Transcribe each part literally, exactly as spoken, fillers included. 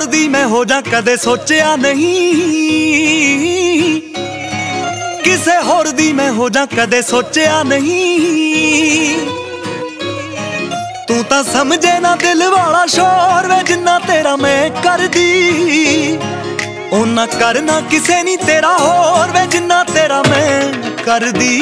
होर दी मैं हो जा कदे सोचिया नहीं, किसे होर दी मैं हो जा कदे सोचिया नहीं। तू तां समझे ना दिल वाला शोर वे जिन्ना तेरा मैं कर दी, ओना करना किसे नहीं तेरा होर वे जिन्ना तेरा मैं कर दी।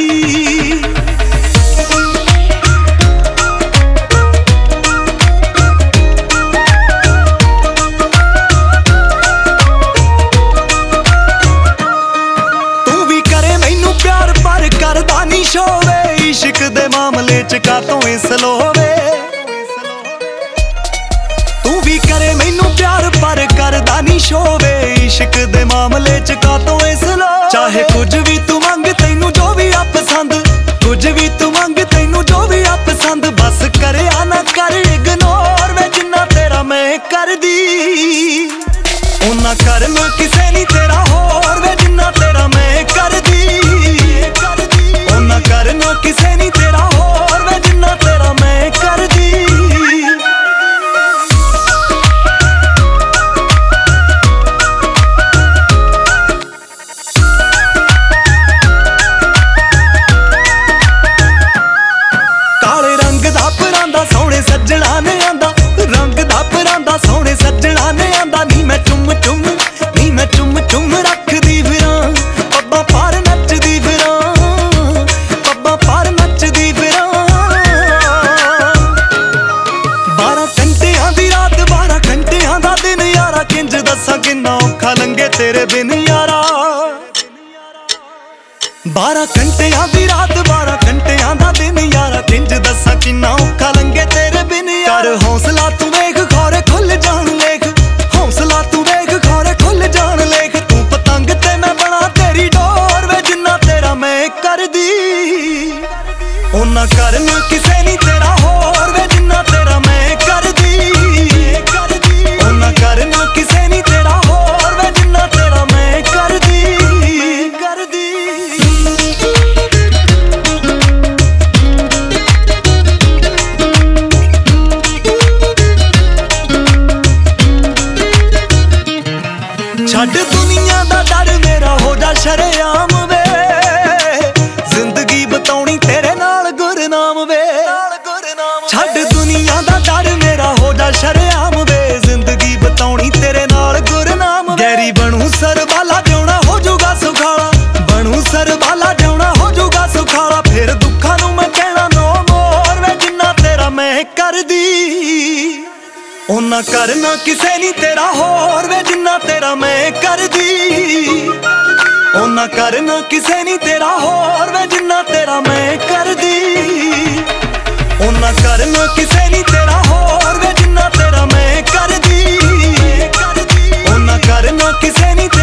करदा नी शोवे इश्क दे मामले च कातों इस लोवे, तू भी करे मैनू प्यार पर करदा नी शोवे इश्क दे मामले च कातों इस लोवे। चाहे कुछ भी तू मंग तैनू जो भी आ पसंद, कुछ भी तू मंग तैनू जो भी आ पसंद, बस करे आना कर इग्नोर वे जिन्ना तेरा मैं कर दी। ओना करना किसे नहीं तेरा होर वे जिन्ना तेरा मैं कर दी, करना किसे नहीं तेरा होर वे जिन्ना तेरा मैं कर दी। काले रंग दा परांदा सोहणे सज्जणा ने आंदा, रंग दा परांदा सोहणे सज्जणा ने आंदा। नी मैं चुम चुम नी मैं चुम चुम रखदी फिरां पब्बा पार नचदी फिरां, किन्ना औखा लंघे तेरे बिन यारा। बारह घंटियां दी रात बारह घंटियां दा दिन यारा, किंज दसा किन्ना औखा लंघे तेरे बिन यारा। कर हौसला तू वेख खौरे खुल जान लेख, हौसला तू वेख खौरे खुल जान लेख। तू पतंग ते मैं बना तेरी डोर वे जिन्ना तेरा मैं कर दी। ओना करना किसे नहीं तेरा होर वे जिन्ना तेरा मैं कर दी। ओना करना किसे नहीं तेरा होर वे जिन्ना तेरा मैं कर दी, कर दी। छड्ड दुनिया दा डर मेरा हो जा शरेआम वे, जिंदगी बताउणी तेरे नाल गुरनाम वे। छड्ड दुनिया दा डर मेरा हो जा शरेआम वे, जिंदगी बताउणी तेरे नाल गुरनाम। गैरी बनू सर वाला जिउणा हो जूगा सुखाला, बनू सर वाला जिउणा हो जूगा सुखाला। फिर दुखां नूं मैं कहना नो मोर वे जिन्ना तेरा मैं कर दी। ओना करना किसे नहीं तेरा होर वे जिन्ना तेरा मैं कर दी। ओना करना किसे नहीं तेरा होर वे जिन्ना तेरा मैं कर दी। ओना करना किसे नहीं तेरा होर वे जिन्ना तेरा मैं कर दी। ओना करना किसे नहीं